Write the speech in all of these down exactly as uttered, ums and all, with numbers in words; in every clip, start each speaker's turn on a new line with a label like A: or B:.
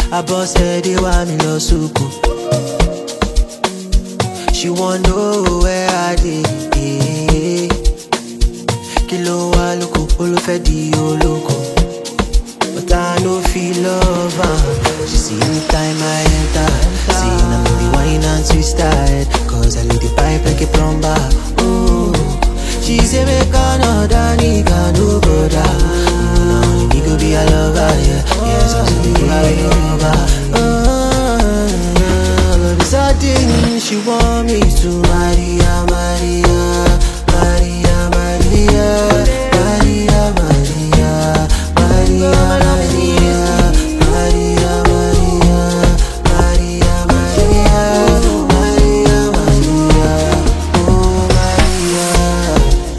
A: I boss head, they want me no suku. She wanna know where I did. Kilo wa loko, olo fe di oloko. But I no feel love her. She see me time I enter. See now me the wine and twist her head. Cause I leave the pipe like a plumber. Oh, she say make another nigga no brother. Now only me go be a lover, yeah. Yes, I'm only be a lover. Oh, this a thing she want me to Maria, Maria, Maria, Maria, Maria, Maria, Maria, Maria, Maria, Maria, Maria, Maria, Maria, oh Maria.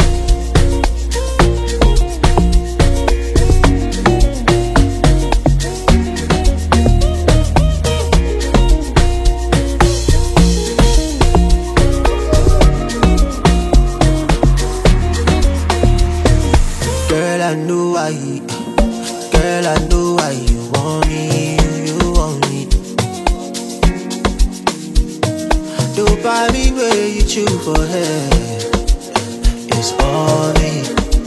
A: Girl, I know why you, girl, I know why you want me, you, you want me. Dopamine where you chew for hair, it's all me.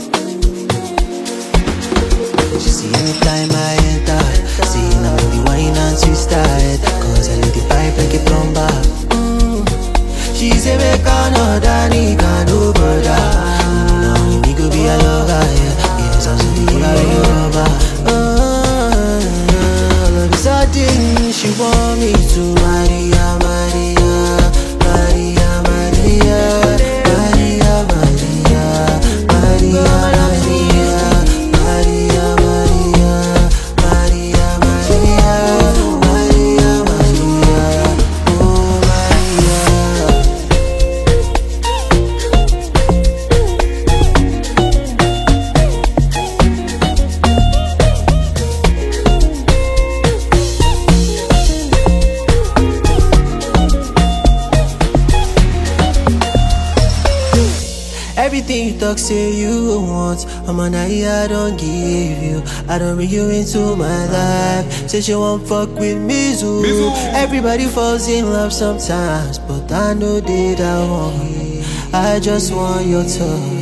A: She see anytime I enter, see now the wine and twist her head. Cause I leave the pipe like a plumber. Mm. She say make another nigga no brother. Now me go be a lover, yeah. Yes, I'm gonna be a lover. Oh, this a thing she want me to Maria, Maria, Maria, Maria, Maria, Maria, Maria, Maria, Maria, Maria, Maria, Maria, Maria, oh Maria. Everything you talk, say you want. I'm an eye, I don't give you. I don't bring you into my life. Say she won't fuck with me, zoo. Everybody falls in love sometimes, but I know that I want. I just want your touch.